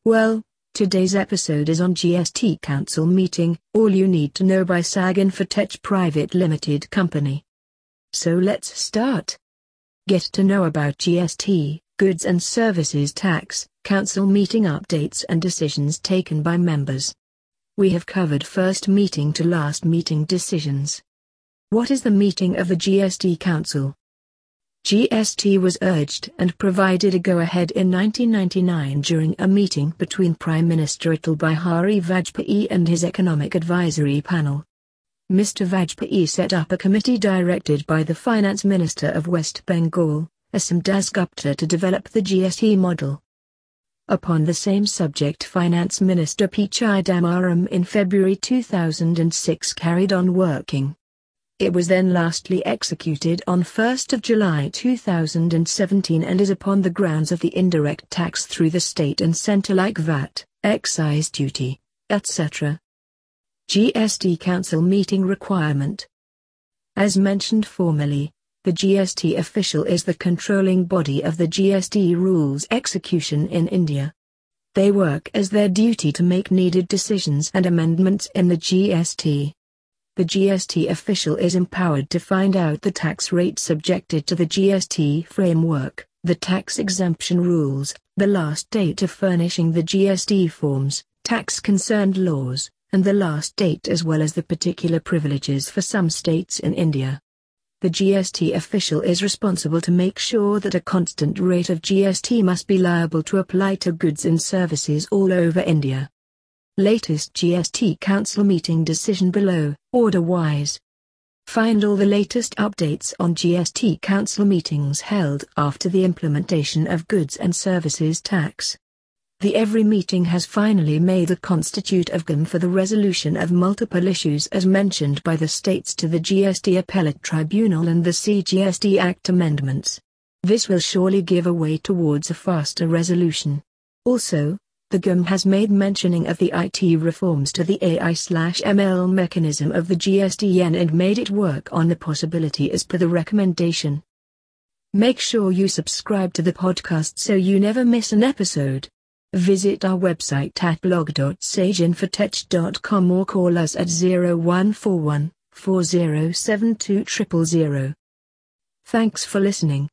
Well, today's episode is on GST Council meeting, all you need to know by SAG Infotech Private Limited Company. So let's start. Get to know about GST, Goods and Services Tax, Council meeting updates and decisions taken by members. We have covered first meeting to last meeting decisions. What is the meeting of the GST Council? GST was urged and provided a go-ahead in 1999 during a meeting between Prime Minister Atal Bihari Vajpayee and his Economic Advisory Panel. Mr. Vajpayee set up a committee directed by the Finance Minister of West Bengal, Asim Dasgupta, to develop the GST model. Upon the same subject, Finance Minister P. Chidambaram in February 2006 carried on working. It was then lastly executed on 1 July 2017 and is upon the grounds of the indirect tax through the state and centre like VAT, excise duty, etc. GST Council meeting requirement. As mentioned formerly, the GST official is the controlling body of the GST rules execution in India. They work as their duty to make needed decisions and amendments in the GST. The GST official is empowered to find out the tax rate subjected to the GST framework, the tax exemption rules, the last date of furnishing the GST forms, tax-concerned laws, and the last date as well as the particular privileges for some states in India. The GST official is responsible to make sure that a constant rate of GST must be liable to apply to goods and services all over India. Latest GST Council meeting decision below, order-wise. Find all the latest updates on GST Council meetings held after the implementation of Goods and Services Tax. Every meeting has finally made the Constitute of GAM for the resolution of multiple issues as mentioned by the states to the GST Appellate Tribunal and the CGST Act amendments. This will surely give a way towards a faster resolution. Also, the GAM has made mentioning of the IT reforms to the AI/ML mechanism of the GSTN and made it work on the possibility as per the recommendation. Make sure you subscribe to the podcast so you never miss an episode. Visit our website at blog.sageinfotech.com or call us at 0141 4072 000. Thanks for listening.